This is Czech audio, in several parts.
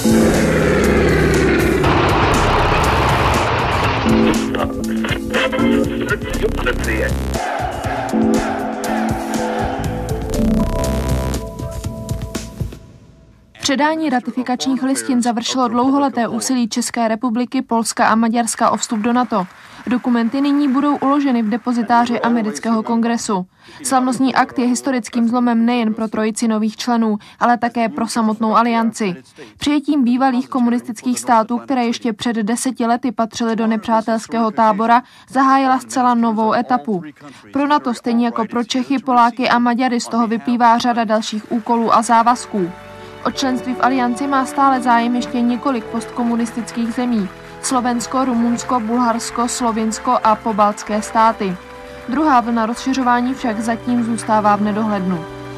Předání ratifikačních listin završilo dlouholeté úsilí České republiky, Polska a Maďarska o vstup do NATO. Dokumenty nyní budou uloženy v depozitáři amerického kongresu. Slavnostní akt je historickým zlomem nejen pro trojici nových členů, ale také pro samotnou alianci. Přijetím bývalých komunistických států, které ještě před 10 lety patřily do nepřátelského tábora, zahájila zcela novou etapu. Pro NATO stejně jako pro Čechy, Poláky a Maďary z toho vyplývá řada dalších úkolů a závazků. O členství v alianci má stále zájem ještě několik postkomunistických zemí. Slovensko, Rumunsko, Bulharsko, Slovinsko a pobaltské státy. Druhá vlna rozšiřování však zatím zůstává v nedohlednu.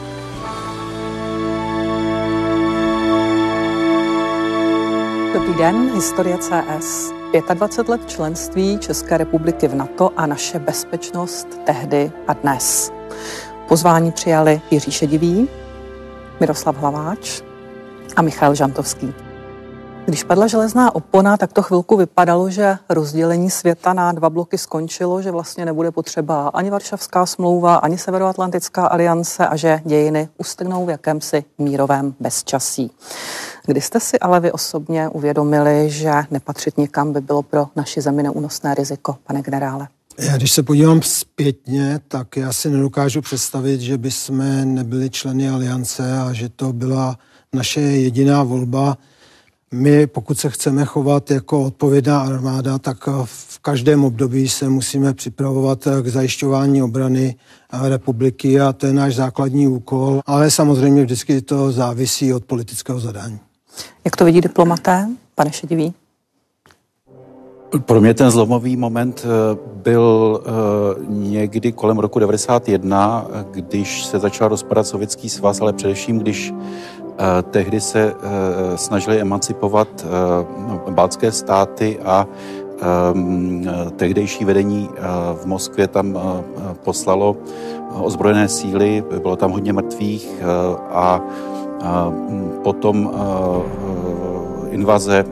Dobrý den, Historie CS. 25 let členství České republiky v NATO a naše bezpečnost tehdy a dnes. Pozvání přijali Jiří Šedivý, Miroslav Hlaváč a Michal Žantovský. Když padla železná opona, tak to chvilku vypadalo, že rozdělení světa na dva bloky skončilo, že vlastně nebude potřeba ani Varšavská smlouva, ani Severoatlantická aliance a že dějiny ustrnou v jakémsi mírovém bezčasí. Kdy jste si ale vy osobně uvědomili, že nepatřit nikam by bylo pro naši zemi neúnosné riziko, pane generále? Když se podívám zpětně, tak já si nedokážu představit, že bychom nebyli členy aliance a že to byla naše jediná volba. My, pokud se chceme chovat jako odpovědná armáda, tak v každém období se musíme připravovat k zajišťování obrany republiky a to je náš základní úkol, ale samozřejmě vždycky to závisí od politického zadání. Jak to vidí diplomaté, pane Šedivý? Pro mě ten zlomový moment byl někdy kolem roku 1991, když se začal rozpadat Sovětský svaz, ale především, když tehdy se snažili emancipovat baltské státy a tehdejší vedení v Moskvě tam poslalo ozbrojené síly, bylo tam hodně mrtvých a potom invaze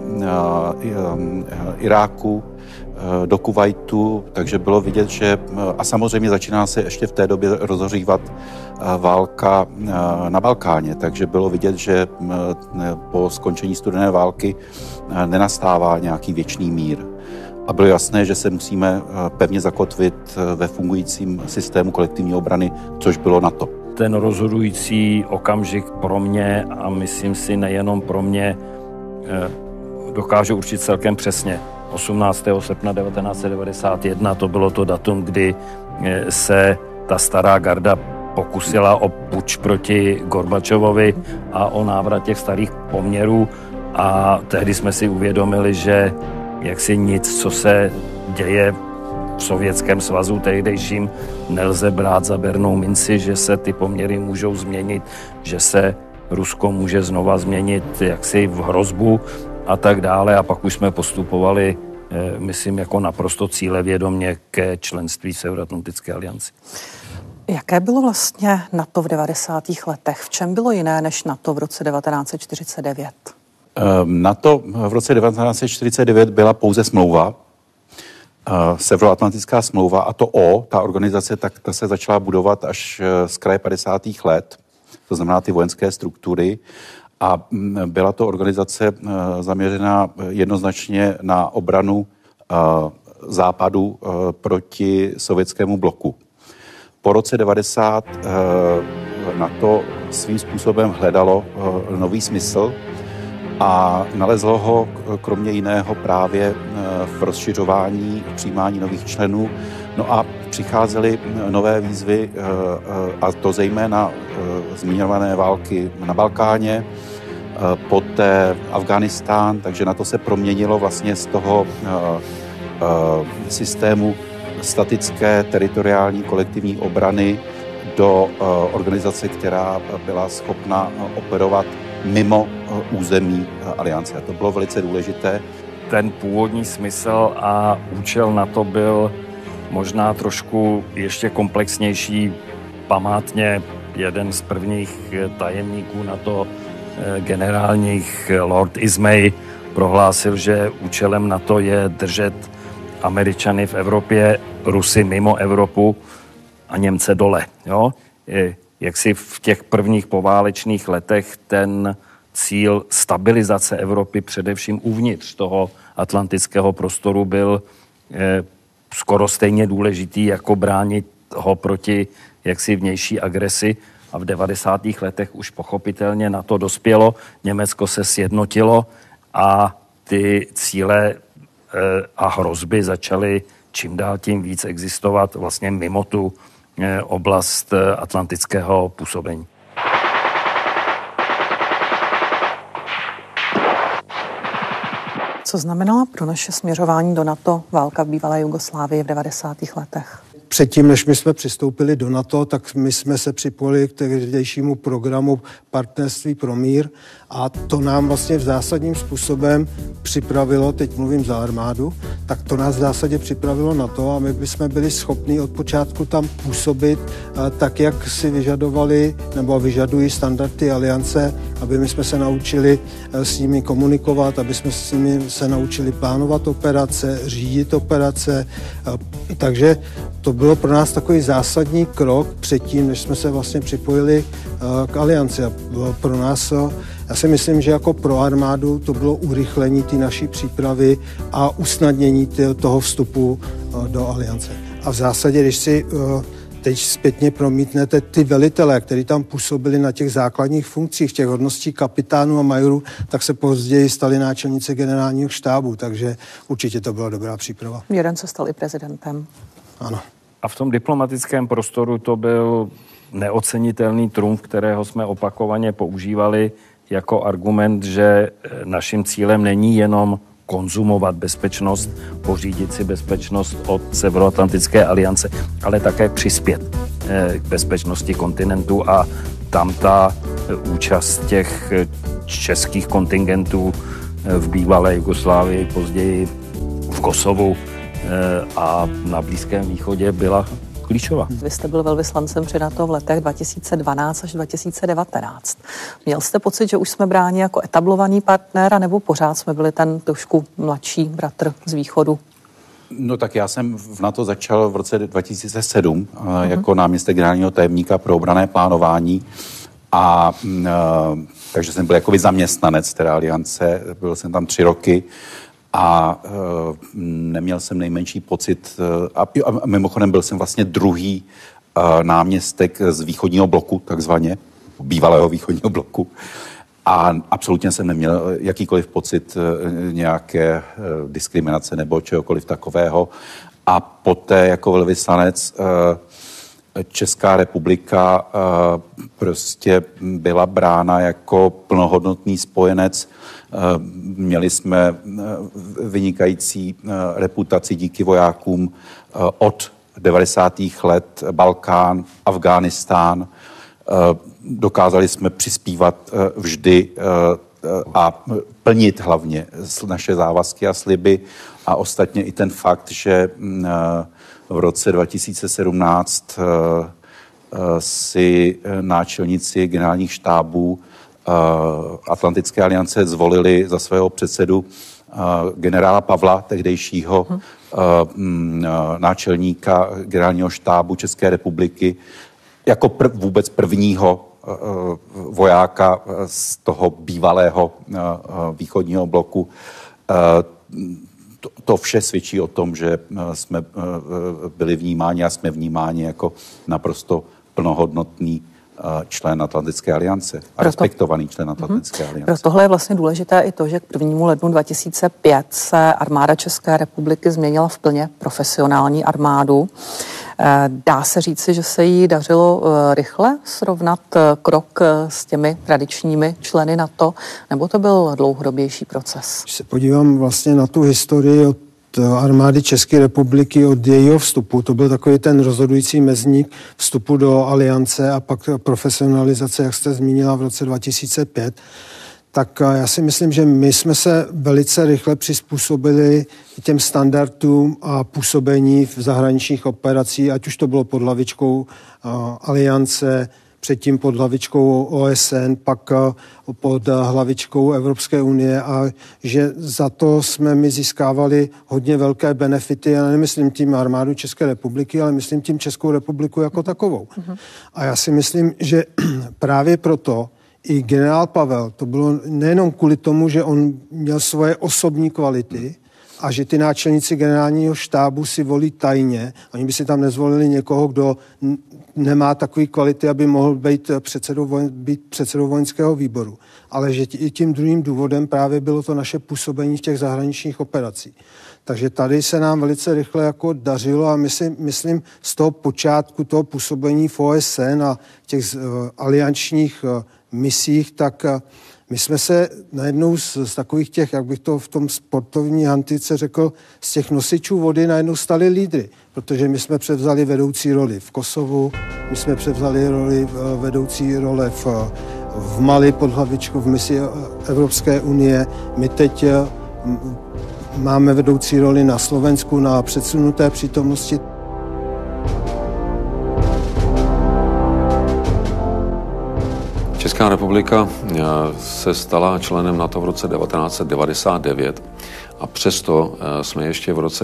Iráku do Kuvajtu, takže bylo vidět, že a samozřejmě začíná se ještě v té době rozhořívat válka na Balkáně, takže bylo vidět, že po skončení studené války nenastává nějaký věčný mír. A bylo jasné, že se musíme pevně zakotvit ve fungujícím systému kolektivní obrany, což bylo NATO. Ten rozhodující okamžik pro mě a myslím si nejenom pro mě dokážu určit celkem přesně. 18. srpna 1991 to bylo to datum, kdy se ta stará garda pokusila o puč proti Gorbačovovi a o návrat těch starých poměrů a tehdy jsme si uvědomili, že jaksi nic, co se děje v Sovětském svazu tehdejším, nelze brát za bernou minci, že se ty poměry můžou změnit, že se Rusko může znova změnit jaksi v hrozbu a tak dále. A pak už jsme postupovali, myslím, jako naprosto cílevědomě ke členství v Severoatlantické alianci. Jaké bylo vlastně NATO v 90. letech? V čem bylo jiné než NATO v roce 1949? NATO v roce 1949 byla pouze smlouva, Severoatlantická smlouva, a ta organizace, tak ta se začala budovat až z kraje 50. let, to znamená ty vojenské struktury, a byla to organizace zaměřená jednoznačně na obranu západu proti sovětskému bloku. Po roce 90 NATO svým způsobem hledalo nový smysl a nalezlo ho kromě jiného právě v rozšiřování, v přijímání nových členů. No a přicházely nové výzvy, a to zejména zmiňované války na Balkáně, poté Afghánistán, takže na to se proměnilo vlastně z toho systému statické teritoriální kolektivní obrany do organizace, která byla schopna operovat mimo území aliance. A to bylo velice důležité. Ten původní smysl a účel NATO byl možná trošku ještě komplexnější. Památně jeden z prvních tajemníků NATO generálních Lord Ismay prohlásil, že účelem NATO je držet Američany v Evropě, Rusy mimo Evropu a Němce dole. Jo? Jak si v těch prvních poválečných letech ten cíl stabilizace Evropy především uvnitř toho atlantického prostoru byl skoro stejně důležitý, jako bránit ho proti jaksi vnější agresi. A v 90. letech už pochopitelně na to dospělo, Německo se sjednotilo a ty cíle a hrozby začaly čím dál tím víc existovat vlastně mimo tu oblast atlantického působení. Co znamenala pro naše směřování do NATO válka v bývalé Jugoslávii v 90. letech? Předtím, než my jsme přistoupili do NATO, tak my jsme se připojili k tehdejšímu programu Partnerství pro mír a to nám vlastně v zásadním způsobem připravilo, teď mluvím za armádu, tak to nás v zásadě připravilo na to a my bychom byli schopni od počátku tam působit tak, jak si vyžadovali nebo vyžadují standardy aliance, aby my jsme se naučili s nimi komunikovat, aby jsme s nimi se naučili plánovat operace, řídit operace, takže to bylo pro nás takový zásadní krok předtím, než jsme se vlastně připojili k alianci. A pro nás, já si myslím, že jako pro armádu to bylo urychlení té naší přípravy a usnadnění toho vstupu do aliance. A v zásadě, když si teď zpětně promítnete ty velitelé, kteří tam působili na těch základních funkcích, těch hodností kapitánů a majorů, tak se později stali náčelníci generálního štábu, takže určitě to byla dobrá příprava. Jeden se stal i prezidentem. Ano. A v tom diplomatickém prostoru to byl neocenitelný trumf, kterého jsme opakovaně používali jako argument, že naším cílem není jenom konzumovat bezpečnost, pořídit si bezpečnost od Severoatlantické aliance, ale také přispět k bezpečnosti kontinentu a tam ta účast těch českých kontingentů v bývalé Jugoslávii, později v Kosovu a na Blízkém východě byla klíčová. Vy jste byl velvyslancem při NATO v letech 2012 až 2019. Měl jste pocit, že už jsme bráni jako etablovaný partner, anebo pořád jsme byli ten trošku mladší bratr z východu? No tak já jsem v NATO začal v roce 2007 jako náměstek generálního tajemníka pro obranné plánování a takže jsem byl jakoby zaměstnanec té aliance, byl jsem tam 3 roky a neměl jsem nejmenší pocit, a mimochodem byl jsem vlastně druhý náměstek z východního bloku, takzvaně, bývalého východního bloku. A absolutně jsem neměl jakýkoliv pocit nějaké diskriminace nebo čehokoliv takového. A poté jako velvyslanec Česká republika prostě byla brána jako plnohodnotný spojenec. Měli jsme vynikající reputaci díky vojákům od 90. let, Balkán, Afghánistán. Dokázali jsme přispívat vždy a plnit hlavně naše závazky a sliby a ostatně i ten fakt, že v roce 2017 si náčelníci generálních štábů Atlantické aliance zvolili za svého předsedu generála Pavla, tehdejšího náčelníka generálního štábu České republiky, jako vůbec prvního vojáka z toho bývalého východního bloku. To vše svědčí o tom, že jsme byli vnímáni a jsme vnímáni jako naprosto plnohodnotný člen Atlantické aliance a respektovaný člen Atlantické aliance. Pro tohle je vlastně důležité i to, že k 1. lednu 2005 se armáda České republiky změnila v plně profesionální armádu. Dá se říci, že se jí dařilo rychle srovnat krok s těmi tradičními členy NATO, nebo to byl dlouhodobější proces? Když se podívám vlastně na tu historii od armády České republiky od jejího vstupu, to byl takový ten rozhodující mezník vstupu do aliance a pak profesionalizace, jak jste zmínila, v roce 2005, tak já si myslím, že my jsme se velice rychle přizpůsobili těm standardům a působení v zahraničních operacích, ať už to bylo pod hlavičkou aliance, předtím pod hlavičkou OSN, pak pod hlavičkou Evropské unie a že za to jsme my získávali hodně velké benefity. Já nemyslím tím armádu České republiky, ale myslím tím Českou republiku jako takovou. A já si myslím, že právě proto i generál Pavel, to bylo nejenom kvůli tomu, že on měl svoje osobní kvality a že ty náčelníci generálního štábu si volí tajně. Oni by si tam nezvolili někoho, kdo nemá takový kvality, aby mohl být předsedou vojenského výboru. Ale že tím druhým důvodem právě bylo to naše působení v těch zahraničních operacích. Takže tady se nám velice rychle jako dařilo a myslím z toho počátku toho působení v OSN a těch aliančních misích, tak my jsme se najednou z takových těch, jak bych to v tom sportovní antice řekl, z těch nosičů vody najednou stali lídry, protože my jsme převzali vedoucí roli v Kosovu, my jsme převzali vedoucí role v Mali pod hlavičkou v misi Evropské unie. My teď máme vedoucí roli na Slovensku na předsunuté přítomnosti. Česká republika se stala členem NATO v roce 1999 a přesto jsme ještě v roce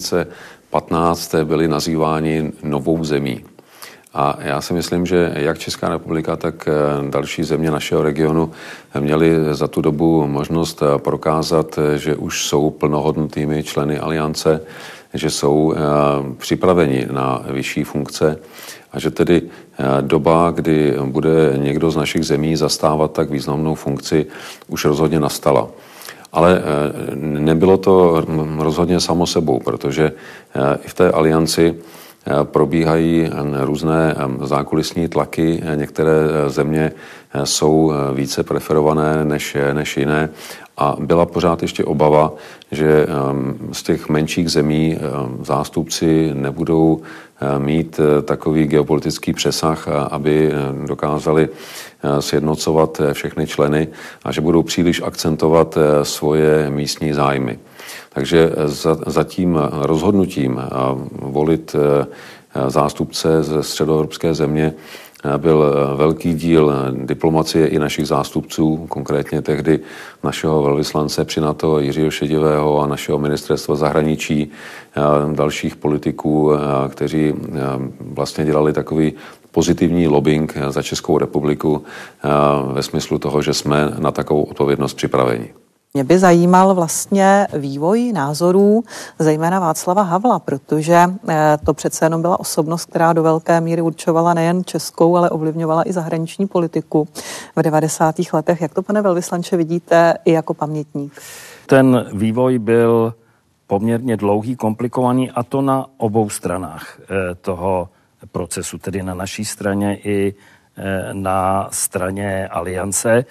2015 byli nazýváni novou zemí. A já si myslím, že jak Česká republika, tak další země našeho regionu měly za tu dobu možnost prokázat, že už jsou plnohodnotnými členy aliance, že jsou připraveni na vyšší funkce a že tedy doba, kdy bude někdo z našich zemí zastávat tak významnou funkci, už rozhodně nastala. Ale nebylo to rozhodně samo sebou, protože i v té alianci probíhají různé zákulisní tlaky. Některé země jsou více preferované než jiné a byla pořád ještě obava, že z těch menších zemí zástupci nebudou mít takový geopolitický přesah, aby dokázali sjednocovat všechny členy a že budou příliš akcentovat svoje místní zájmy. Takže za tím rozhodnutím volit zástupce ze středoevropské země byl velký díl diplomacie i našich zástupců, konkrétně tehdy našeho velvyslance při NATO Jiřího Šedivého a našeho ministerstva zahraničí, dalších politiků, kteří vlastně dělali takový pozitivní lobbying za Českou republiku ve smyslu toho, že jsme na takovou odpovědnost připraveni. Mě by zajímal vlastně vývoj názorů, zejména Václava Havla, protože to přece jenom byla osobnost, která do velké míry určovala nejen českou, ale ovlivňovala i zahraniční politiku v 90. letech. Jak to, pane velvyslanče, vidíte i jako pamětník? Ten vývoj byl poměrně dlouhý, komplikovaný a to na obou stranách toho procesu, tedy na naší straně i na straně aliance.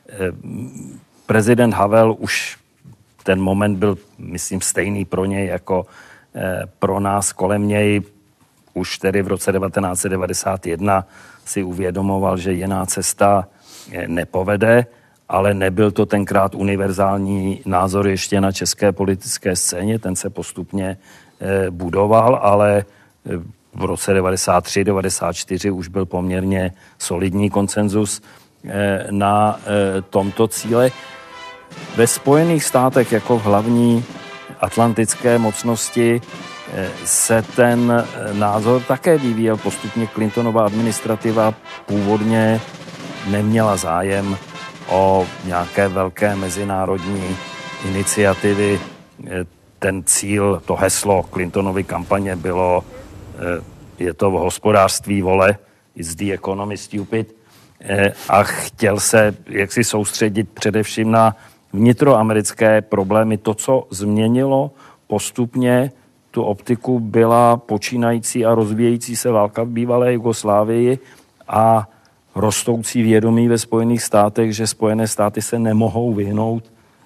Prezident Havel už ten moment byl, myslím, stejný pro něj jako pro nás kolem něj. Už tedy v roce 1991 si uvědomoval, že jiná cesta nepovede, ale nebyl to tenkrát univerzální názor ještě na české politické scéně, ten se postupně budoval, ale v roce 93-94 už byl poměrně solidní konsenzus na tomto cíle. Ve Spojených státech jako v hlavní atlantické mocnosti se ten názor také vyvíjel postupně. Clintonova administrativa původně neměla zájem o nějaké velké mezinárodní iniciativy. Ten cíl, to heslo Clintonovy kampaně bylo, je to v hospodářství vole, it's the economy stupid, a chtěl se jaksi soustředit především na vnitroamerické problémy. To, co změnilo postupně tu optiku, byla počínající a rozvíjející se válka v bývalé Jugoslávii a rostoucí vědomí ve Spojených státech, že Spojené státy se nemohou vyhnout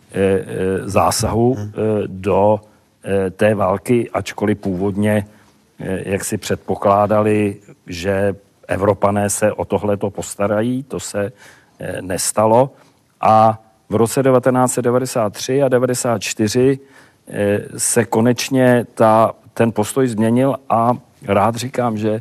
zásahu do té války, ačkoliv původně jak si předpokládali, že Evropané se o tohleto postarají, to se nestalo. A v roce 1993 a 1994 se konečně ten postoj změnil a rád říkám, že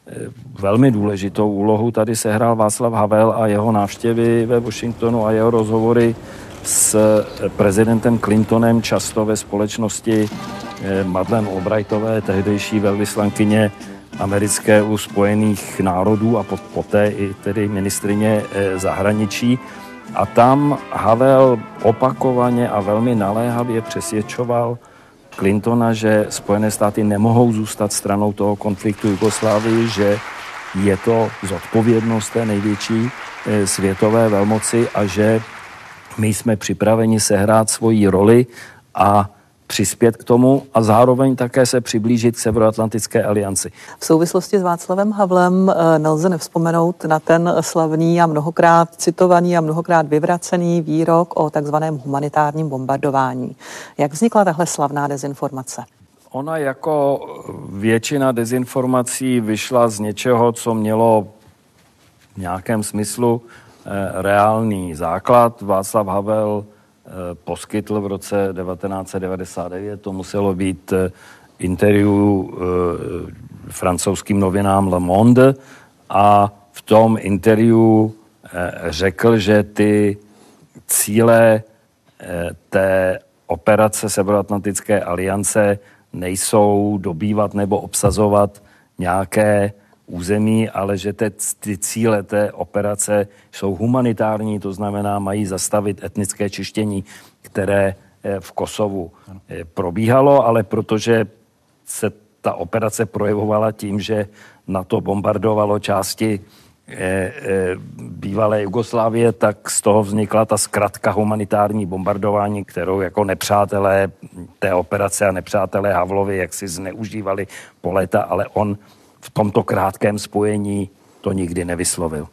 velmi důležitou úlohu tady sehrál Václav Havel a jeho návštěvy ve Washingtonu a jeho rozhovory s prezidentem Clintonem, často ve společnosti Madeleine Albrightové, tehdejší velvyslankyně americké u Spojených národů a poté i tedy ministryně zahraničí. A tam Havel opakovaně a velmi naléhavě přesvědčoval Clintona, že Spojené státy nemohou zůstat stranou toho konfliktu Jugoslávii, že je to zodpovědnost té největší světové velmoci a že my jsme připraveni sehrát svoji roli a přispět k tomu a zároveň také se přiblížit k Severoatlantické alianci. V souvislosti s Václavem Havlem nelze nevzpomenout na ten slavný a mnohokrát citovaný a mnohokrát vyvracený výrok o takzvaném humanitárním bombardování. Jak vznikla tahle slavná dezinformace? Ona jako většina dezinformací vyšla z něčeho, co mělo v nějakém smyslu reálný základ. Václav Havel poskytl v roce 1999, to muselo být interview francouzským novinám Le Monde a v tom interview řekl, že ty cíle té operace Severoatlantické aliance nejsou dobývat nebo obsazovat nějaké území, ale že ty cíle té operace jsou humanitární, to znamená, mají zastavit etnické čištění, které v Kosovu probíhalo, ale protože se ta operace projevovala tím, že NATO bombardovalo části bývalé Jugoslávie, tak z toho vznikla ta zkratka humanitární bombardování, kterou jako nepřátelé té operace a nepřátelé Havlovi jaksi zneužívali po léta, ale on v tomto krátkém spojení to nikdy nevyslovil.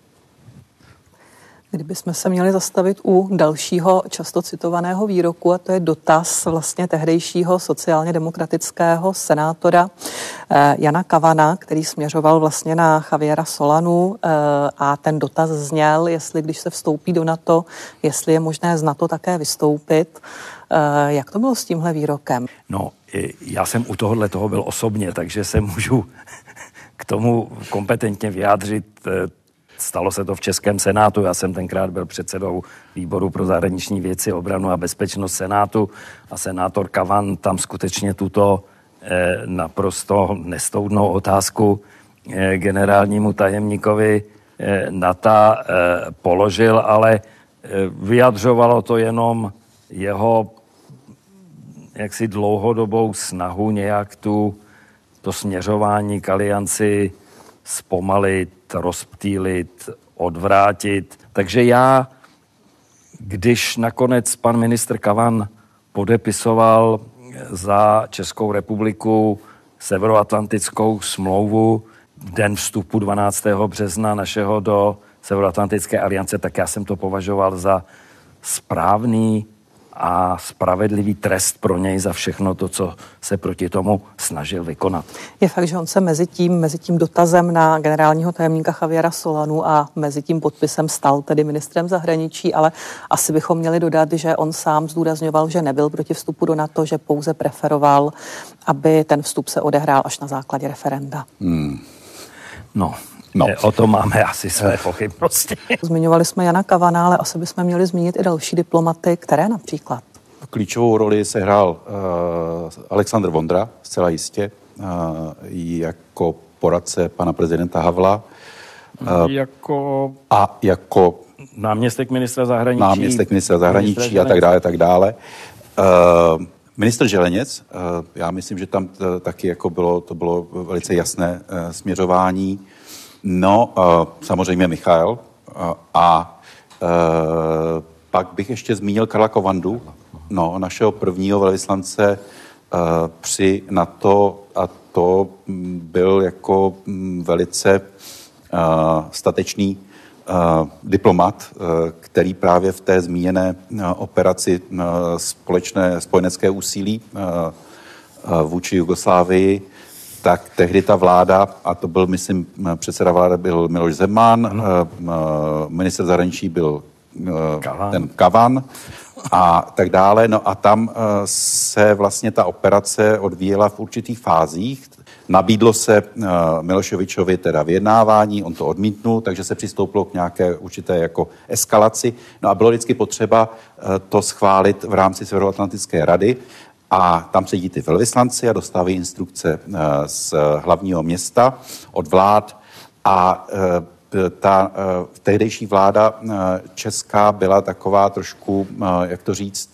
Kdybychom se měli zastavit u dalšího často citovaného výroku, a to je dotaz vlastně tehdejšího sociálně demokratického senátora Jana Kavana, který směřoval vlastně na Javiera Solanu a ten dotaz zněl, jestli když se vstoupí do NATO, jestli je možné z NATO také vystoupit. Jak to bylo s tímhle výrokem? No, já jsem u toho byl osobně, takže se můžu k tomu kompetentně vyjádřit. Stalo se to v Českém senátu, já jsem tenkrát byl předsedou výboru pro zahraniční věci, obranu a bezpečnost senátu a senátor Kavan tam skutečně tuto naprosto nestoudnou otázku generálnímu tajemníkovi NATO položil, ale vyjadřovalo to jenom jeho jaksi dlouhodobou snahu nějak to směřování k alianci zpomalit, rozptýlit, odvrátit. Takže já, když nakonec pan ministr Kavan podepisoval za Českou republiku Severoatlantickou smlouvu den vstupu 12. března našeho do Severoatlantické aliance, tak já jsem to považoval za správný a spravedlivý trest pro něj za všechno to, co se proti tomu snažil vykonat. Je fakt, že on se mezi tím dotazem na generálního tajemníka Javiera Solanu a mezi tím podpisem stal tedy ministrem zahraničí, ale asi bychom měli dodat, že on sám zdůrazňoval, že nebyl proti vstupu do NATO, že pouze preferoval, aby ten vstup se odehrál až na základě referenda. No. O tom máme asi své pochybnosti. Zmiňovali jsme Jana Kavana, ale asi bychom měli zmínit i další diplomaty, které například. Klíčovou roli sehrál Alexandr Vondra, zcela jistě, jako poradce pana prezidenta Havla. Jako náměstek ministra zahraničí a tak dále. Ministr Želeněc, já myslím, že tam taky jako bylo velice jasné směřování. No, samozřejmě Michael a pak bych ještě zmínil Karla Kovandu, našeho prvního velvyslance při NATO a to byl jako velice statečný diplomat, který právě v té zmíněné operaci spojenecké úsilí vůči Jugoslávii, tak tehdy ta vláda, a to byl, myslím, předseda vlády byl Miloš Zeman, ministr zahraničí byl ten Kavan a tak dále. No a tam se vlastně ta operace odvíjela v určitých fázích. Nabídlo se Miloševičovi teda vyjednávání, on to odmítnul, takže se přistoupilo k nějaké určité jako eskalaci. No a bylo vždycky potřeba to schválit v rámci Severoatlantické rady a tam sedí ty velvyslanci a dostávají instrukce z hlavního města od vlád a ta tehdejší vláda česká byla taková trošku, jak to říct...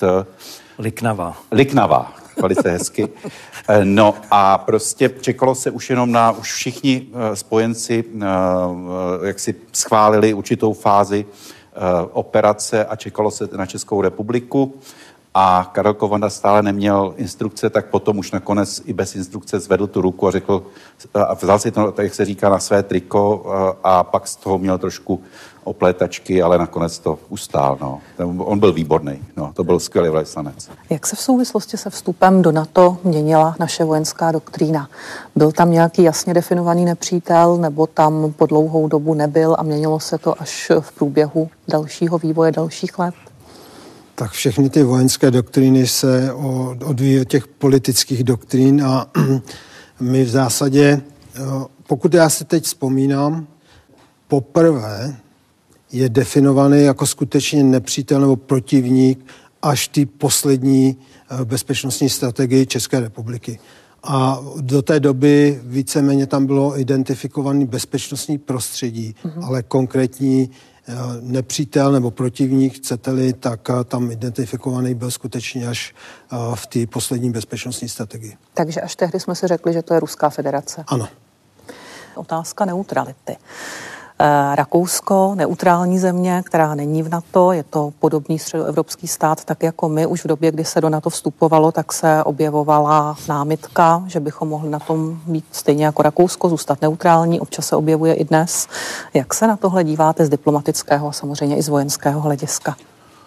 Liknavá, velice hezky. No a prostě čekalo se už jenom už všichni spojenci, jak si schválili určitou fázi operace a čekalo se na Českou republiku. A Karel Kovanda stále neměl instrukce, tak potom už nakonec i bez instrukce zvedl tu ruku a řekl, a vzal si to, jak se říká, na své triko a pak z toho měl trošku oplétačky, ale nakonec to ustál. No. On byl výborný, no, to byl skvělý velvyslanec. Jak se v souvislosti se vstupem do NATO měnila naše vojenská doktrína? Byl tam nějaký jasně definovaný nepřítel, nebo tam po dlouhou dobu nebyl a měnilo se to až v průběhu dalšího vývoje, dalších let? Tak všechny ty vojenské doktríny se odvíjí od těch politických doktrín a my v zásadě, pokud já si teď vzpomínám, poprvé je definovaný jako skutečně nepřítel nebo protivník až ty poslední bezpečnostní strategii České republiky. A do té doby víceméně tam bylo identifikovaný bezpečnostní prostředí, ale konkrétní nepřítel nebo protivník, chcete-li, tak tam identifikovaný byl skutečně až v té poslední bezpečnostní strategii. Takže až tehdy jsme si řekli, že to je Ruská federace. Ano. Otázka neutrality. Rakousko, neutrální země, která není v NATO, je to podobný středoevropský stát, tak jako my. Už v době, kdy se do NATO vstupovalo, tak se objevovala námitka, že bychom mohli na tom být stejně jako Rakousko, zůstat neutrální. Občas se objevuje i dnes. Jak se na tohle díváte z diplomatického a samozřejmě i z vojenského hlediska?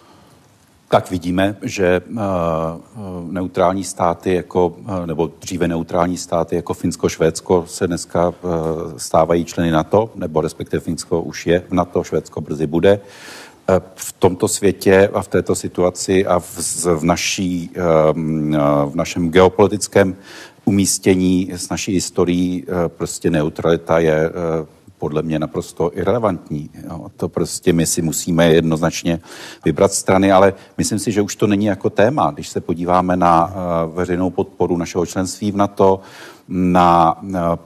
Tak vidíme, že neutrální státy, nebo dříve neutrální státy jako Finsko, Švédsko se dneska stávají členy NATO, nebo respektive Finsko už je v NATO, Švédsko brzy bude. V tomto světě a v této situaci a v našem geopolitickém umístění s naší historií prostě neutralita je podle mě naprosto irelevantní. To prostě my si musíme jednoznačně vybrat strany, ale myslím si, že už to není jako téma. Když se podíváme na veřejnou podporu našeho členství v NATO, na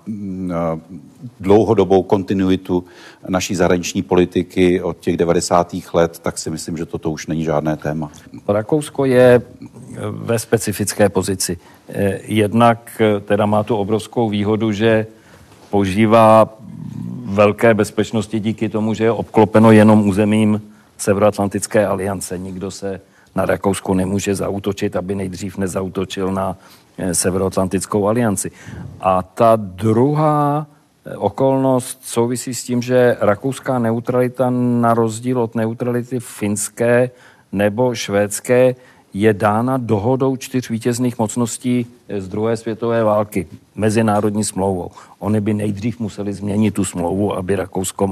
dlouhodobou kontinuitu naší zahraniční politiky od těch 90. let, tak si myslím, že toto už není žádné téma. Rakousko je ve specifické pozici. Jednak teda má tu obrovskou výhodu, že požívá velké bezpečnosti díky tomu, že je obklopeno jenom územím Severoatlantické aliance. Nikdo se na Rakousko nemůže zaútočit, aby nejdřív nezautočil na Severoatlantickou alianci. A ta druhá okolnost souvisí s tím, že rakouská neutralita na rozdíl od neutrality finské nebo švédské je dána dohodou 4 vítězných mocností z druhé světové války, mezinárodní smlouvou. Oni by nejdřív museli změnit tu smlouvu, aby Rakousko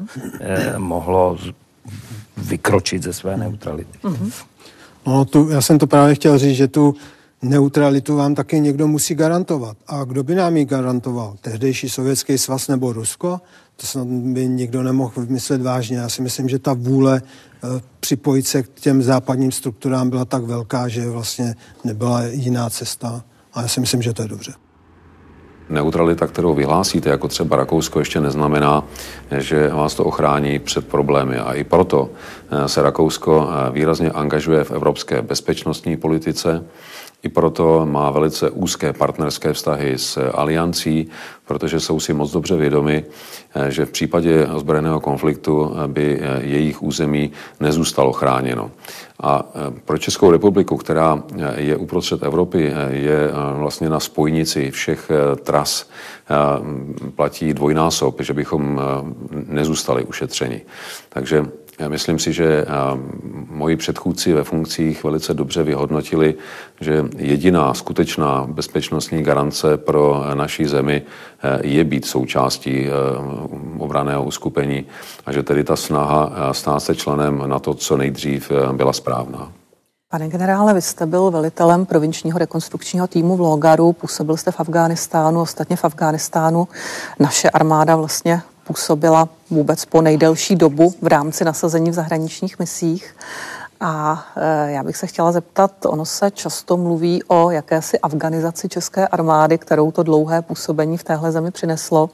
mohlo vykročit ze své neutrality. No, já jsem to právě chtěl říct, že tu neutralitu vám taky někdo musí garantovat. A kdo by nám ji garantoval? Tehdejší Sovětský svaz nebo Rusko? To snad by nikdo nemohl vymyslet vážně. Já si myslím, že ta vůle připojit se k těm západním strukturám byla tak velká, že vlastně nebyla jiná cesta. A já si myslím, že to je dobře. Neutralita, kterou vyhlásíte, jako třeba Rakousko, ještě neznamená, že vás to ochrání před problémy. A i proto se Rakousko výrazně angažuje v evropské bezpečnostní politice. I proto má velice úzké partnerské vztahy s aliancí, protože jsou si moc dobře vědomi, že v případě ozbrojeného konfliktu by jejich území nezůstalo chráněno. A pro Českou republiku, která je uprostřed Evropy, je vlastně na spojnici všech tras, platí dvojnásob, že bychom nezůstali ušetřeni. Takže myslím si, že moji předchůdci ve funkcích velice dobře vyhodnotili, že jediná skutečná bezpečnostní garance pro naší zemi je být součástí obranného uskupení a že tedy ta snaha stát se členem NATO co nejdřív byla správná. Pane generále, vy jste byl velitelem provinčního rekonstrukčního týmu v Lógaru, působil jste v Afghánistánu, ostatně v Afghánistánu naše armáda vlastně působila vůbec po nejdelší dobu v rámci nasazení v zahraničních misích. A já bych se chtěla zeptat, ono se často mluví o jakési afganizaci české armády, kterou to dlouhé působení v téhle zemi přineslo.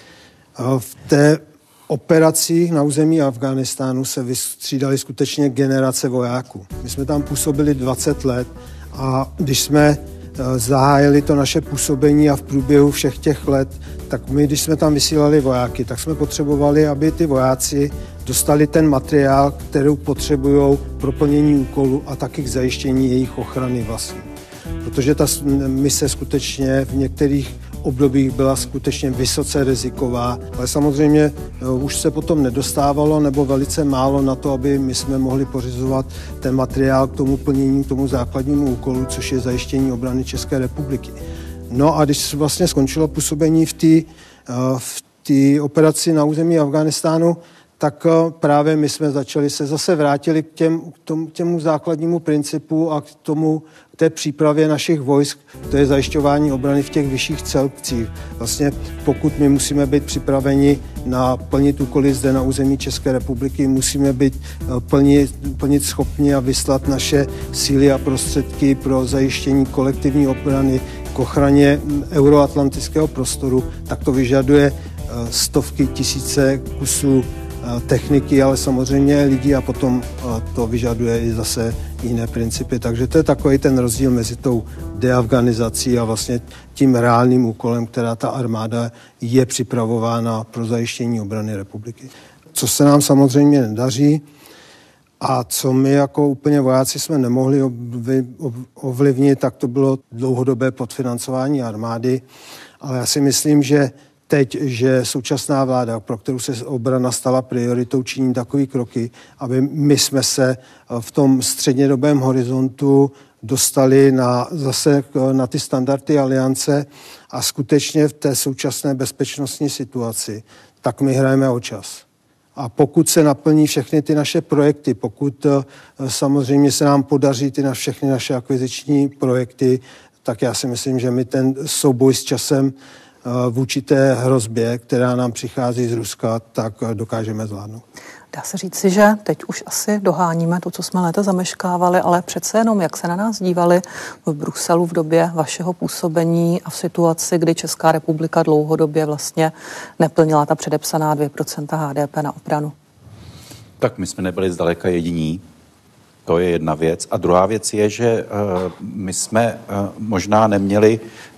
V té operacích na území Afghánistánu se vystřídaly skutečně generace vojáků. My jsme tam působili 20 let a když jsme zahájili to naše působení a v průběhu všech těch let, tak my, když jsme tam vysílali vojáky, tak jsme potřebovali, aby ty vojáci dostali ten materiál, který potřebují pro plnění úkolu a taky k zajištění jejich ochrany vlastní. Protože ta mise skutečně v některých obdobích byla skutečně vysoce riziková, ale samozřejmě už se potom nedostávalo nebo velice málo na to, aby my jsme mohli pořizovat ten materiál k tomu plnění, k tomu základnímu úkolu, což je zajištění obrany České republiky. No a když vlastně skončilo působení v té operaci na území Afghánistánu, tak právě my jsme zase vrátili k těmu základnímu principu a k té přípravě našich vojsk, to je zajišťování obrany v těch vyšších celcích. Vlastně pokud my musíme být připraveni na plnit úkoly zde na území České republiky, musíme být plnit schopni a vyslat naše síly a prostředky pro zajištění kolektivní obrany k ochraně euroatlantického prostoru, tak to vyžaduje stovky, tisíce kusů techniky, ale samozřejmě lidí a potom to vyžaduje i zase jiné principy. Takže to je takový ten rozdíl mezi tou deafganizací a vlastně tím reálným úkolem, která ta armáda je připravována pro zajištění obrany republiky. Co se nám samozřejmě nedaří a co my jako úplně vojáci jsme nemohli ovlivnit, tak to bylo dlouhodobé podfinancování armády, ale já si myslím, že teď, že současná vláda, pro kterou se obrana stala prioritou, činí takové kroky, aby my jsme se v tom střednědobém horizontu dostali zase na ty standardy aliance a skutečně v té současné bezpečnostní situaci, tak my hrajeme o čas. A pokud se naplní všechny ty naše projekty, pokud samozřejmě se nám podaří všechny naše akviziční projekty, tak já si myslím, že my ten souboj s časem vůči té hrozbě, která nám přichází z Ruska, tak dokážeme zvládnout. Dá se říci, že teď už asi doháníme to, co jsme léta zameškávali, ale přece jenom, jak se na nás dívali v Bruselu v době vašeho působení a v situaci, kdy Česká republika dlouhodobě vlastně neplnila ta předepsaná 2% HDP na obranu? Tak my jsme nebyli zdaleka jediní. To je jedna věc. A druhá věc je, že my jsme možná neměli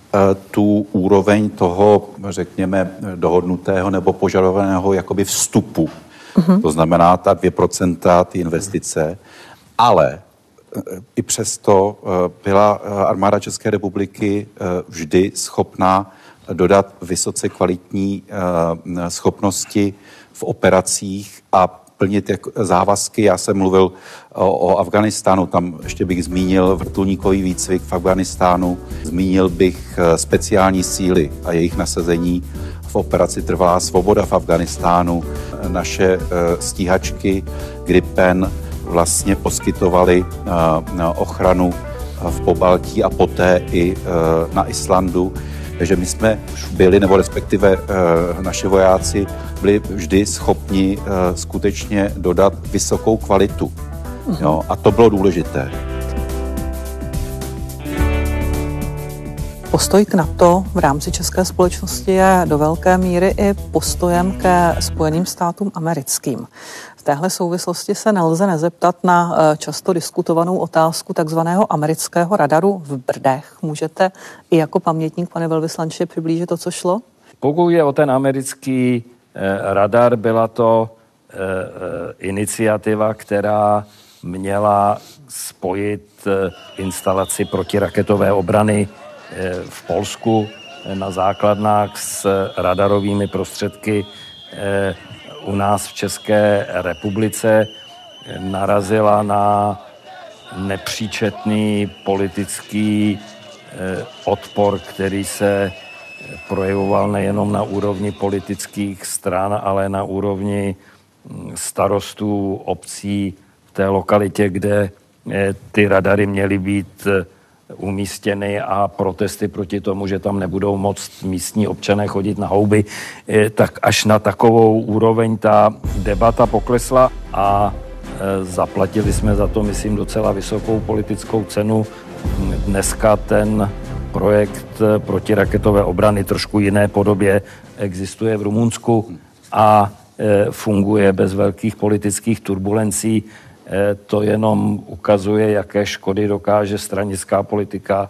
tu úroveň toho, řekněme, dohodnutého nebo požadovaného jakoby vstupu. To znamená ta 2% ty investice, ale i přesto byla armáda České republiky vždy schopná dodat vysoce kvalitní schopnosti v operacích a plnit závazky. Já jsem mluvil o Afghánistánu, tam ještě bych zmínil vrtulníkový výcvik v Afghánistánu, zmínil bych speciální síly a jejich nasazení v operaci Trvalá svoboda v Afghánistánu. Naše stíhačky Gripen vlastně poskytovaly ochranu v Pobaltí a poté i na Islandu. Takže my jsme už byli, nebo respektive naše vojáci byli vždy schopni skutečně dodat vysokou kvalitu. Jo, a to bylo důležité. Postoj k NATO v rámci české společnosti je do velké míry i postojem ke Spojeným státům americkým. V téhle souvislosti se nelze nezeptat na často diskutovanou otázku takzvaného amerického radaru v Brdech. Můžete i jako pamětník, pane velvyslanče, přiblížit to, co šlo? Pokud je o ten americký radar, byla to iniciativa, která měla spojit instalaci protiraketové obrany v Polsku na základnách s radarovými prostředky u nás v České republice. Narazila na nepříčetný politický odpor, který se projevoval nejenom na úrovni politických stran, ale na úrovni starostů obcí v té lokalitě, kde ty radary měly být umístěny a protesty proti tomu, že tam nebudou moct místní občané chodit na houby, tak až na takovou úroveň ta debata poklesla a zaplatili jsme za to, myslím, docela vysokou politickou cenu. Dneska ten projekt protiraketové obrany trošku jiné podobě existuje v Rumunsku a funguje bez velkých politických turbulencí. To jenom ukazuje, jaké škody dokáže stranická politika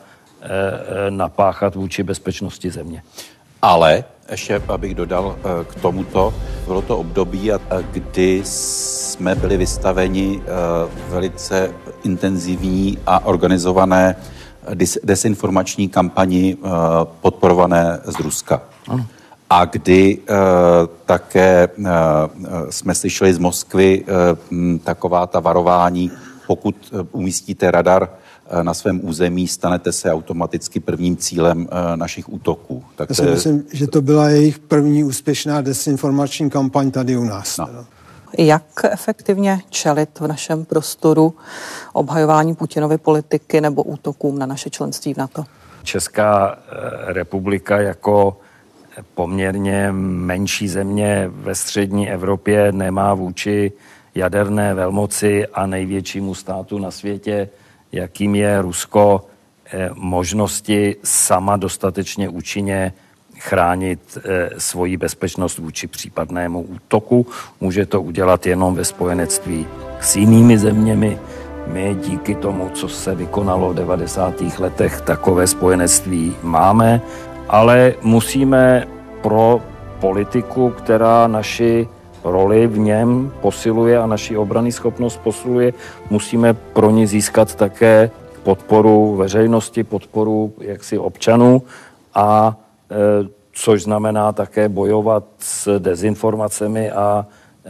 napáchat vůči bezpečnosti země. Ale ještě, abych dodal k tomuto, bylo to období, kdy jsme byli vystaveni velice intenzivní a organizované desinformační kampani podporované z Ruska. Ano. A kdy také jsme slyšeli z Moskvy taková ta varování, pokud umístíte radar na svém území, stanete se automaticky prvním cílem našich útoků. Tak já si myslím, že to byla jejich první úspěšná desinformační kampaň tady u nás. No. Jak efektivně čelit v našem prostoru obhajování Putinovy politiky nebo útokům na naše členství v NATO? Česká republika jako poměrně menší země ve střední Evropě nemá vůči jaderné velmoci a největšímu státu na světě, jakým je Rusko, možnosti sama dostatečně účinně chránit svoji bezpečnost vůči případnému útoku. Může to udělat jenom ve spojenectví s jinými zeměmi. My díky tomu, co se vykonalo v 90. letech, takové spojenectví máme, ale musíme pro politiku, která naši roli v něm posiluje a naši obranný schopnost posiluje, musíme pro ní získat také podporu veřejnosti, podporu jaksi občanů a což znamená také bojovat s dezinformacemi a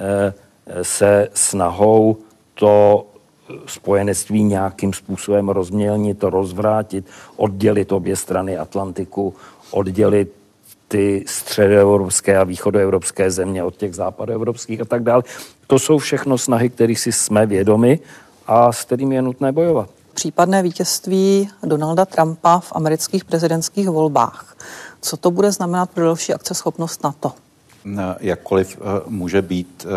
se snahou to spojenectví nějakým způsobem rozmělnit, rozvrátit, oddělit obě strany Atlantiku, oddělit ty středoevropské a východoevropské země od těch západoevropských a tak dále. To jsou všechno snahy, kterých si jsme vědomi a s kterými je nutné bojovat. Případné vítězství Donalda Trumpa v amerických prezidentských volbách. Co to bude znamenat pro další akceschopnost NATO? Jakkoliv může být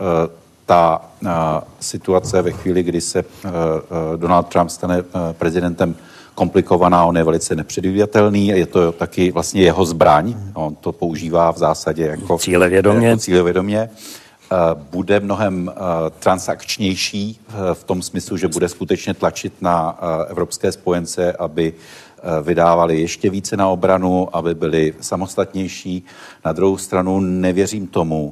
ta situace ve chvíli, kdy se Donald Trump stane prezidentem, komplikovaná, on je velice nepředvídatelný, je to taky vlastně jeho zbraň, on to používá v zásadě jako cílevědomě. Bude mnohem transakčnější v tom smyslu, že bude skutečně tlačit na evropské spojence, aby vydávali ještě více na obranu, aby byli samostatnější. Na druhou stranu nevěřím tomu,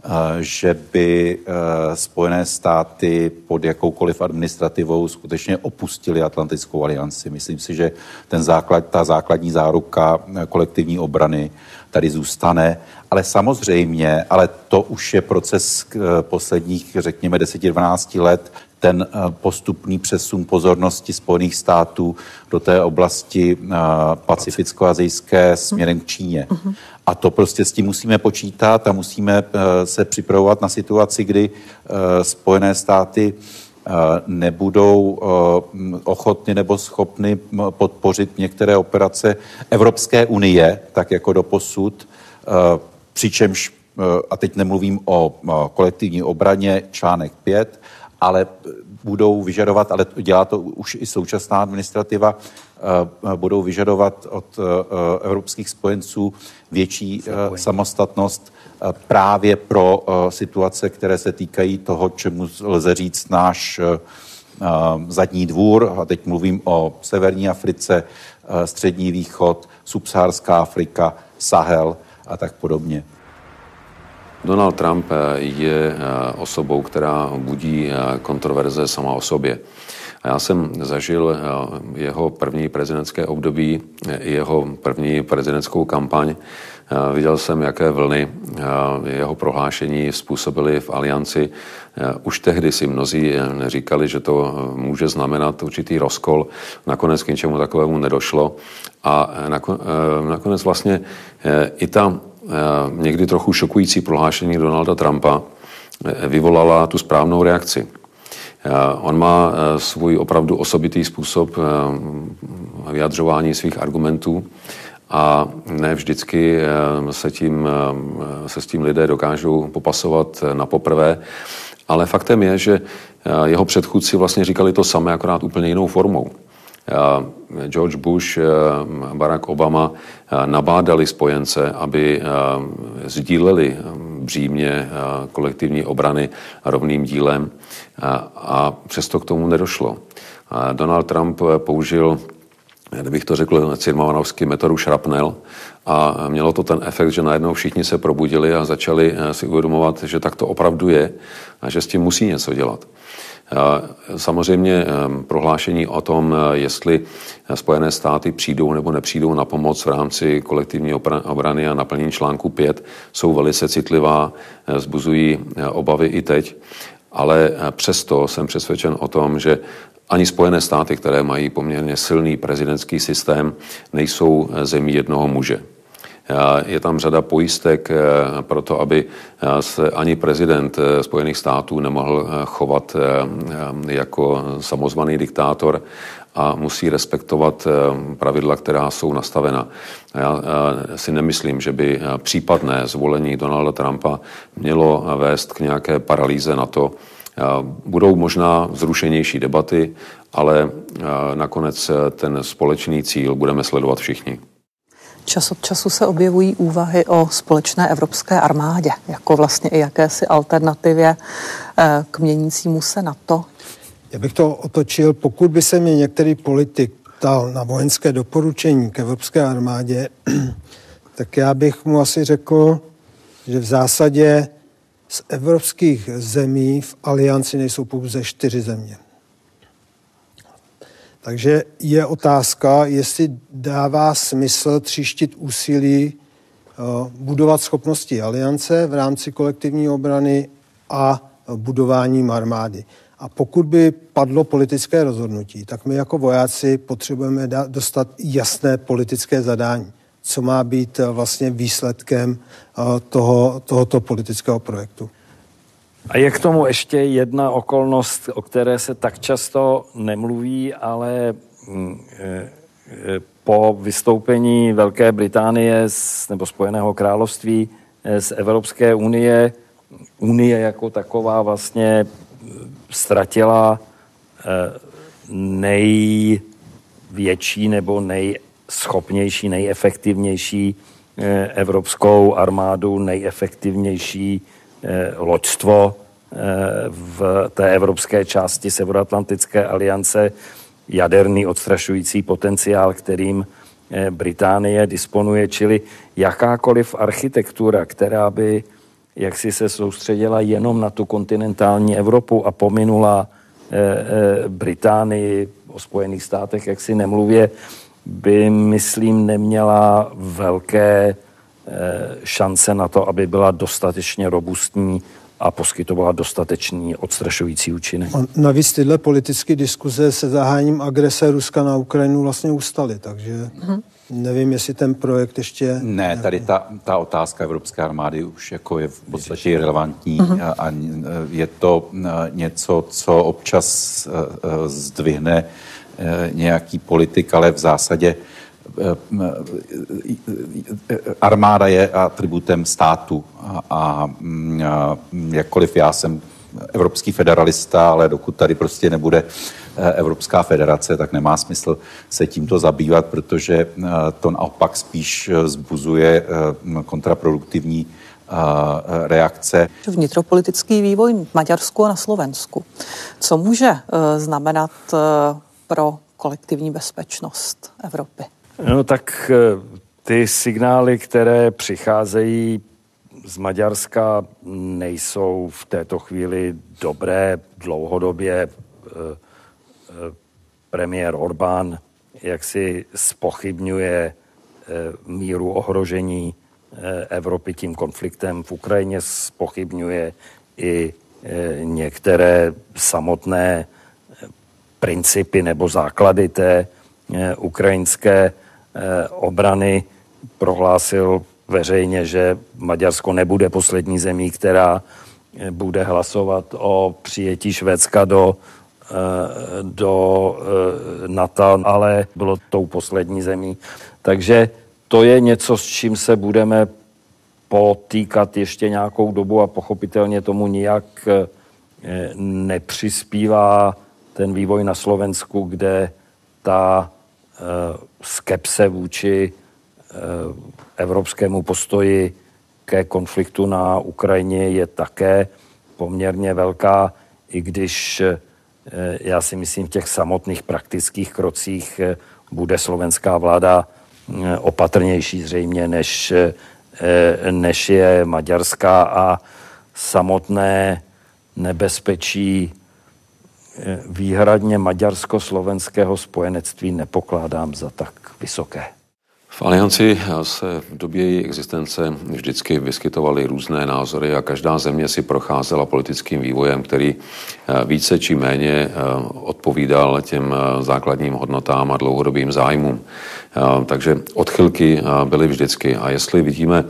že by Spojené státy pod jakoukoliv administrativou skutečně opustili Atlantickou alianci. Myslím si, že ta základní záruka kolektivní obrany tady zůstane, ale samozřejmě, ale to už je proces posledních, řekněme, 10-12 let, ten postupný přesun pozornosti Spojených států do té oblasti pacificko-asijské směrem k Číně. A to prostě s tím musíme počítat a musíme se připravovat na situaci, kdy Spojené státy nebudou ochotny nebo schopny podpořit některé operace Evropské unie, tak jako doposud, přičemž, a teď nemluvím o kolektivní obraně, článek 5, ale budou vyžadovat, ale dělá to už i současná administrativa, budou vyžadovat od evropských spojenců větší samostatnost právě pro situace, které se týkají toho, čemu lze říct náš zadní dvůr. A teď mluvím o severní Africe, střední východ, subsaharská Afrika, Sahel a tak podobně. Donald Trump je osobou, která budí kontroverze sama o sobě. A já jsem zažil jeho první prezidentské období, jeho první prezidentskou kampaň. Viděl jsem, jaké vlny jeho prohlášení způsobily v alianci. Už tehdy si mnozí říkali, že to může znamenat určitý rozkol. Nakonec k ničemu takovému nedošlo. A nakonec vlastně i ta někdy trochu šokující prohlášení Donalda Trumpa vyvolala tu správnou reakci. On má svůj opravdu osobitý způsob vyjadřování svých argumentů a ne vždycky se s tím lidé dokážou popasovat na poprvé, ale faktem je, že jeho předchůdci vlastně říkali to samé, akorát úplně jinou formou. George Bush, Barack Obama nabádali spojence, aby sdíleli břímě kolektivní obrany rovným dílem a přesto k tomu nedošlo. Donald Trump použil, kdybych to řekl cyrmavanovsky, metodu šrapnel a mělo to ten efekt, že najednou všichni se probudili a začali si uvědomovat, že tak to opravdu je a že s tím musí něco dělat. Samozřejmě prohlášení o tom, jestli Spojené státy přijdou nebo nepřijdou na pomoc v rámci kolektivní obrany a naplnění článku 5, jsou velice citlivá, vzbuzují obavy i teď, ale přesto jsem přesvědčen o tom, že ani Spojené státy, které mají poměrně silný prezidentský systém, nejsou zemí jednoho muže. Je tam řada pojistek pro to, aby se ani prezident Spojených států nemohl chovat jako samozvaný diktátor a musí respektovat pravidla, která jsou nastavena. Já si nemyslím, že by případné zvolení Donalda Trumpa mělo vést k nějaké paralýze NATO. Budou možná vzrušenější debaty, ale nakonec ten společný cíl budeme sledovat všichni. Čas od času se objevují úvahy o společné evropské armádě, jako vlastně i jakési alternativě k měnícímu se NATO. Já bych to otočil, pokud by se mě některý politik ptal na vojenské doporučení k evropské armádě, tak já bych mu asi řekl, že v zásadě z evropských zemí v alianci nejsou pouze 4 země. Takže je otázka, jestli dává smysl tříštit úsilí, budovat schopnosti aliance v rámci kolektivní obrany a budováním armády. A pokud by padlo politické rozhodnutí, tak my jako vojáci potřebujeme dostat jasné politické zadání, co má být vlastně výsledkem tohoto politického projektu. A je k tomu ještě jedna okolnost, o které se tak často nemluví, ale po vystoupení Velké Británie nebo Spojeného království z Evropské unie, unie jako taková vlastně ztratila největší nebo nejschopnější, nejefektivnější evropskou armádu, nejefektivnější loďstvo v té evropské části Severoatlantické aliance, jaderný odstrašující potenciál, kterým Británie disponuje, čili jakákoliv architektura, která by jaksi se soustředila jenom na tu kontinentální Evropu a pominula Británii, o Spojených státech, jak si nemluvě, by, myslím, neměla velké šance na to, aby byla dostatečně robustní a poskytovala dostatečný odstrašující účinek. Navíc tyhle politické diskuze se zahájením agrese Ruska na Ukrajinu vlastně ustaly, takže nevím, jestli ten projekt ještě... Ne, tady ta otázka evropské armády už jako je v podstatě relevantní a je to něco, co občas zdvihne nějaký politik, ale v zásadě armáda je atributem státu a jakkoliv já jsem evropský federalista, ale dokud tady prostě nebude Evropská federace, tak nemá smysl se tímto zabývat, protože to naopak spíš vzbuzuje kontraproduktivní reakce. Vnitropolitický vývoj v Maďarsku a na Slovensku. Co může znamenat pro kolektivní bezpečnost Evropy? No tak ty signály, které přicházejí z Maďarska, nejsou v této chvíli dobré. Dlouhodobě premiér Orbán jaksi zpochybňuje míru ohrožení Evropy tím konfliktem v Ukrajině, zpochybňuje i některé samotné principy nebo základy té ukrajinské obrany. Prohlásil veřejně, že Maďarsko nebude poslední zemí, která bude hlasovat o přijetí Švédska do NATO, ale bylo tou poslední zemí. Takže to je něco, s čím se budeme potýkat ještě nějakou dobu a pochopitelně tomu nijak nepřispívá ten vývoj na Slovensku, kde ta skepse vůči evropskému postoji ke konfliktu na Ukrajině je také poměrně velká, i když já si myslím, v těch samotných praktických krocích bude slovenská vláda opatrnější zřejmě, než je maďarská, a samotné nebezpečí výhradně maďarsko-slovenského spojenectví nepokládám za tak vysoké. V alianci se v době její existence vždycky vyskytovaly různé názory a každá země si procházela politickým vývojem, který více či méně odpovídal těm základním hodnotám a dlouhodobým zájmům. Takže odchylky byly vždycky. A jestli vidíme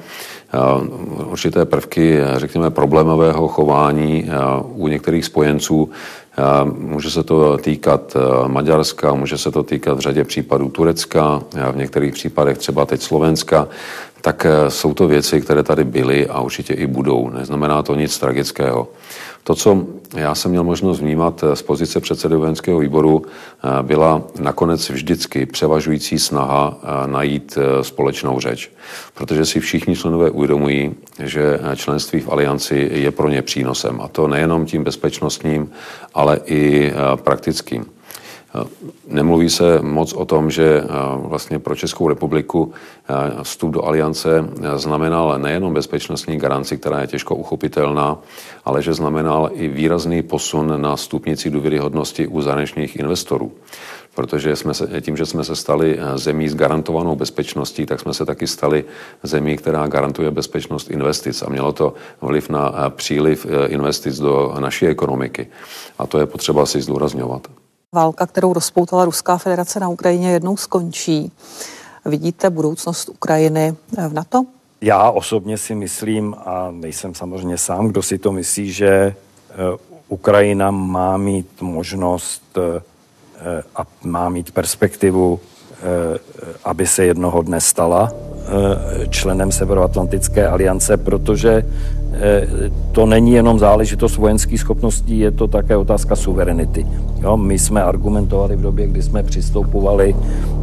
určité prvky, řekněme, problémového chování u některých spojenců, může se to týkat Maďarska, může se to týkat v řadě případů Turecka, v některých případech třeba teď Slovenska, tak jsou to věci, které tady byly a určitě i budou. Neznamená to nic tragického. To, co já jsem měl možnost vnímat z pozice předsedy vojenského výboru, byla nakonec vždycky převažující snaha najít společnou řeč. Protože si všichni členové uvědomují, že členství v alianci je pro ně přínosem. A to nejenom tím bezpečnostním, ale i praktickým. Nemluví se moc o tom, že vlastně pro Českou republiku vstup do aliance znamenal nejenom bezpečnostní garanci, která je těžko uchopitelná, ale že znamenal i výrazný posun na stupnici důvěryhodnosti u zahraničních investorů. Protože tím, že jsme se stali zemí s garantovanou bezpečností, tak jsme se taky stali zemí, která garantuje bezpečnost investic. A mělo to vliv na příliv investic do naší ekonomiky. A to je potřeba si zdůrazňovat. Válka, kterou rozpoutala Ruská federace na Ukrajině, jednou skončí. Vidíte budoucnost Ukrajiny v NATO? Já osobně si myslím, a nejsem samozřejmě sám, kdo si to myslí, že Ukrajina má mít možnost a má mít perspektivu, aby se jednoho dne stala členem Severoatlantické aliance, protože to není jenom záležitost vojenských schopností, je to také otázka suverenity. Jo, my jsme argumentovali v době, kdy jsme přistupovali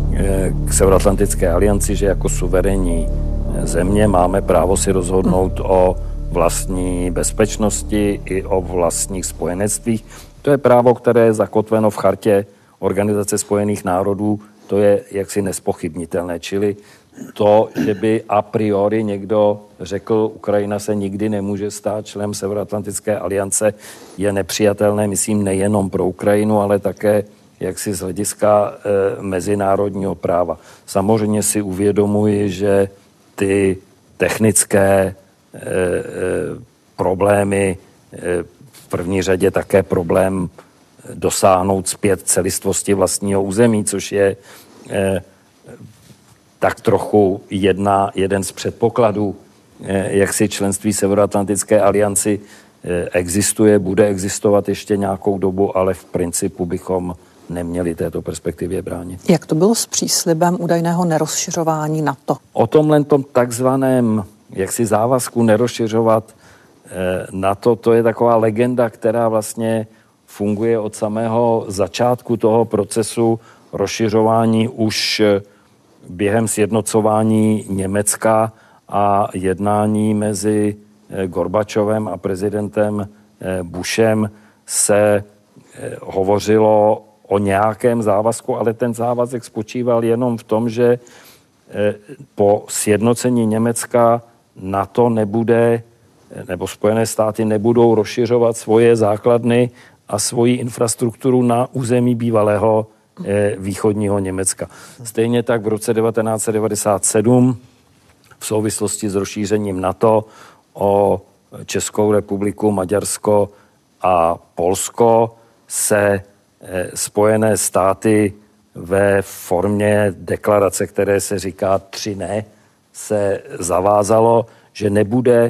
k Severoatlantické alianci, že jako suverénní země máme právo si rozhodnout o vlastní bezpečnosti i o vlastních spojenectvích. To je právo, které je zakotveno v chartě Organizace spojených národů, to je jaksi nespochybnitelné, čili to, že by a priori někdo řekl, Ukrajina se nikdy nemůže stát členem Severoatlantické aliance, je nepřijatelné, myslím, nejenom pro Ukrajinu, ale také jaksi z hlediska mezinárodního práva. Samozřejmě si uvědomuji, že ty technické problémy, v první řadě také problém dosáhnout zpět celistvosti vlastního území, což je tak trochu jeden z předpokladů, jak si členství Severoatlantické alianci existuje, bude existovat ještě nějakou dobu, ale v principu bychom neměli této perspektivě bránit. Jak to bylo s příslibem údajného nerozšiřování NATO? O tomhle takzvaném jaksi závazku nerozšiřovat NATO, to je taková legenda, která vlastně funguje od samého začátku toho procesu rozšiřování už během sjednocování Německa a jednání mezi Gorbačovem a prezidentem Bushem se hovořilo o nějakém závazku, ale ten závazek spočíval jenom v tom, že po sjednocení Německa NATO nebude, nebo Spojené státy nebudou rozšiřovat svoje základny a svoji infrastrukturu na území bývalého východního Německa. Stejně tak v roce 1997 v souvislosti s rozšířením NATO o Českou republiku, Maďarsko a Polsko se Spojené státy ve formě deklarace, které se říká 3 ne, se zavázalo, že nebude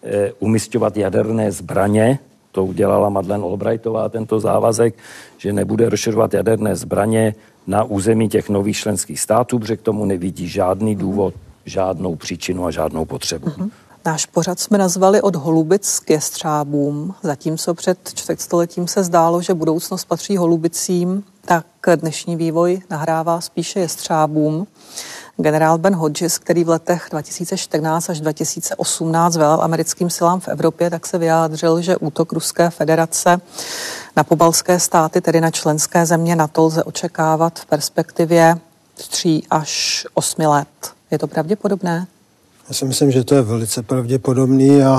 umisťovat jaderné zbraně. To udělala Madeleine Albrightová, tento závazek, že nebude rozšiřovat jaderné zbraně na území těch nových členských států, protože k tomu nevidí žádný důvod, žádnou příčinu a žádnou potřebu. Náš pořad jsme nazvali Od holubic k jestřábům. Zatímco před čtvrtstoletím se zdálo, že budoucnost patří holubicím, tak dnešní vývoj nahrává spíše jestřábům. Generál Ben Hodges, který v letech 2014 až 2018 velel americkým silám v Evropě, tak se vyjádřil, že útok Ruské federace na pobaltské státy, tedy na členské země NATO, lze očekávat v perspektivě 3 až 8 let. Je to pravděpodobné? Já si myslím, že to je velice pravděpodobný a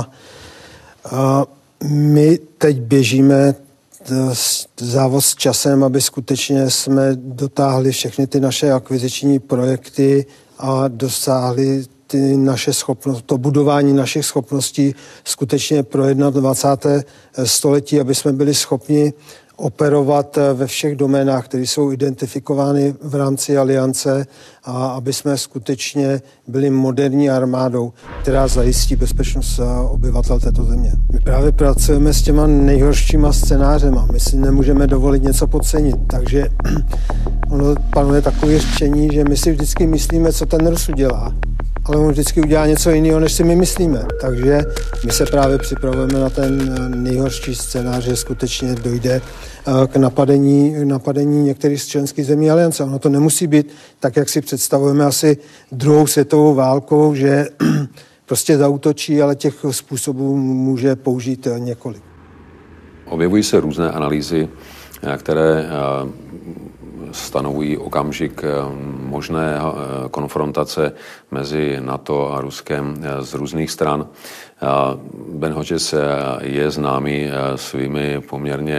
my teď běžíme závod s časem, aby skutečně jsme dotáhli všechny ty naše akviziční projekty a dosáhli ty naše schopnosti, to budování našich schopností skutečně pro 21. století, aby jsme byli schopni operovat ve všech doménách, které jsou identifikovány v rámci aliance a aby jsme skutečně byli moderní armádou, která zajistí bezpečnost obyvatel této země. My právě pracujeme s těma nejhoršíma scénářema. My si nemůžeme dovolit něco podcenit, takže ono panuje takové řečení, že my si vždycky myslíme, co ten Rus udělá, ale on vždycky udělá něco jiného, než si my myslíme. Takže my se právě připravujeme na ten nejhorší scénář, že skutečně dojde k napadení některých z členských zemí aliance. Ono to nemusí být tak, jak si představujeme asi druhou světovou válkou, že prostě zaútočí, ale těch způsobů může použít několik. Objevují se různé analýzy, které stanovují okamžik možné konfrontace mezi NATO a Ruskem z různých stran. Ben Hodges je známý svými poměrně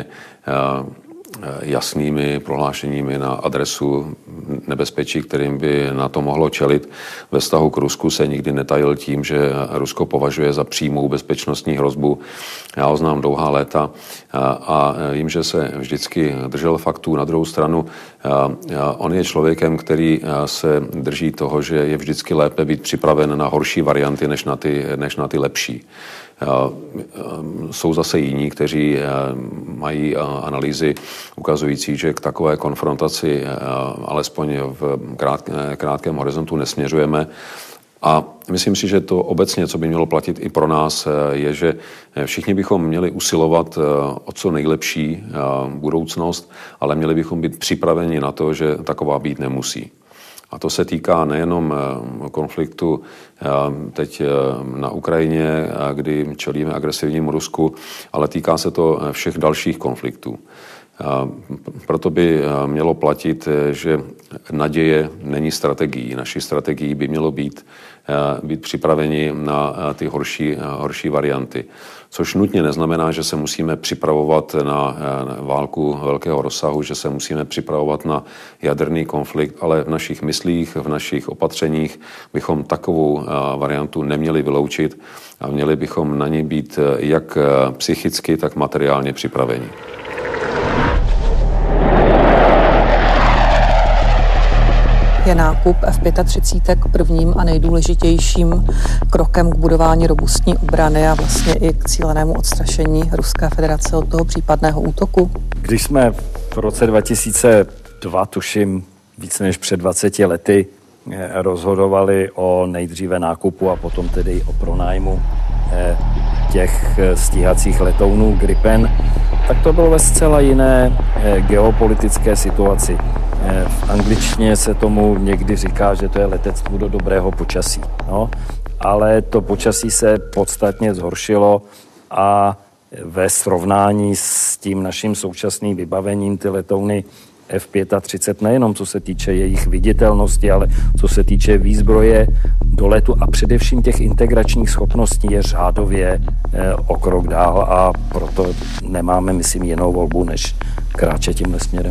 jasnými prohlášeními na adresu nebezpečí, kterým by NATO mohlo čelit. Ve vztahu k Rusku se nikdy netajil tím, že Rusko považuje za přímou bezpečnostní hrozbu. Já ho znám dlouhá léta a vím, že se vždycky držel faktů. Na druhou stranu, on je člověkem, který se drží toho, že je vždycky lépe být připraven na horší varianty, než na ty lepší. Jsou zase jiní, kteří mají analýzy ukazující, že k takové konfrontaci alespoň v krátkém horizontu nesměřujeme. A myslím si, že to obecně, co by mělo platit i pro nás, je, že všichni bychom měli usilovat o co nejlepší budoucnost, ale měli bychom být připraveni na to, že taková být nemusí. A to se týká nejenom konfliktu teď na Ukrajině, kdy čelíme agresivnímu Rusku, ale týká se to všech dalších konfliktů. Proto by mělo platit, že naděje není strategií. Naší strategií by mělo být připraveni na ty horší varianty. Což nutně neznamená, že se musíme připravovat na válku velkého rozsahu, že se musíme připravovat na jaderný konflikt, ale v našich myslích, v našich opatřeních bychom takovou variantu neměli vyloučit a měli bychom na ní být jak psychicky, tak materiálně připraveni. Je nákup F-35 prvním a nejdůležitějším krokem k budování robustní obrany a vlastně i k cílenému odstrašení Ruské federace od toho případného útoku? Když jsme v roce 2002, tuším více než před 20 lety, rozhodovali o nejdříve nákupu a potom tedy o pronájmu těch stíhacích letounů Gripen, tak to bylo ve zcela jiné geopolitické situaci. V angličtině se tomu někdy říká, že to je letectvo do dobrého počasí. No? Ale to počasí se podstatně zhoršilo a ve srovnání s tím naším současným vybavením ty letouny F-35, nejenom co se týče jejich viditelnosti, ale co se týče výzbroje do letu a především těch integračních schopností je řádově o krok dál a proto nemáme, myslím, jinou volbu, než kráčet tímhle směrem.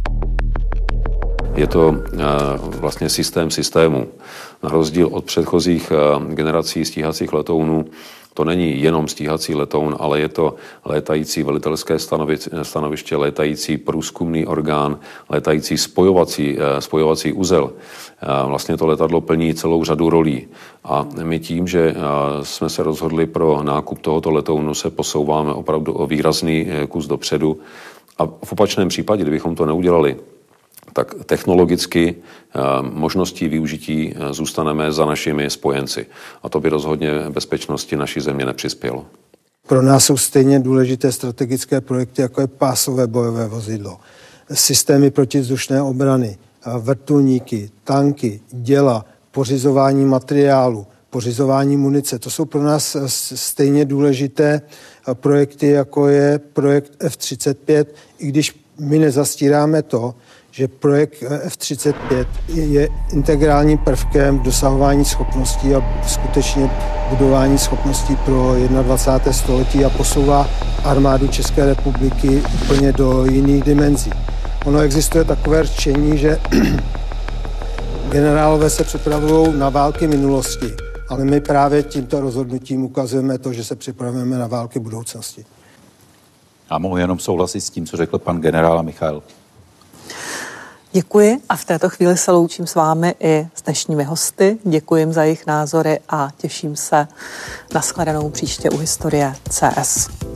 Je to vlastně systém systému. Na rozdíl od předchozích generací stíhacích letounů, To není jenom stíhací letoun, ale je to létající velitelské stanoviště, létající průzkumný orgán, létající spojovací uzel. Vlastně to letadlo plní celou řadu rolí. A my tím, že jsme se rozhodli pro nákup tohoto letounu, se posouváme opravdu o výrazný kus dopředu. A v opačném případě, kdybychom to neudělali, tak technologicky možností využití zůstaneme za našimi spojenci. A to by rozhodně bezpečnosti naší země nepřispělo. Pro nás jsou stejně důležité strategické projekty, jako je pásové bojové vozidlo, systémy protivzdušné obrany, vrtulníky, tanky, děla, pořizování materiálu, pořizování munice. To jsou pro nás stejně důležité projekty, jako je projekt F-35, i když my nezastíráme to, že projekt F-35 je integrálním prvkem dosahování schopností a skutečně budování schopností pro 21. století a posouvá armádu České republiky úplně do jiných dimenzí. Ono existuje takové řečení, že generálové se připravují na války minulosti, ale my právě tímto rozhodnutím ukazujeme to, že se připravujeme na války budoucnosti. A mohu jenom souhlasit s tím, co řekl pan generál Michal. Děkuji a v této chvíli se loučím s vámi i s dnešními hosty. Děkuji jim za jejich názory a těším se na shledanou příště u Historie CS.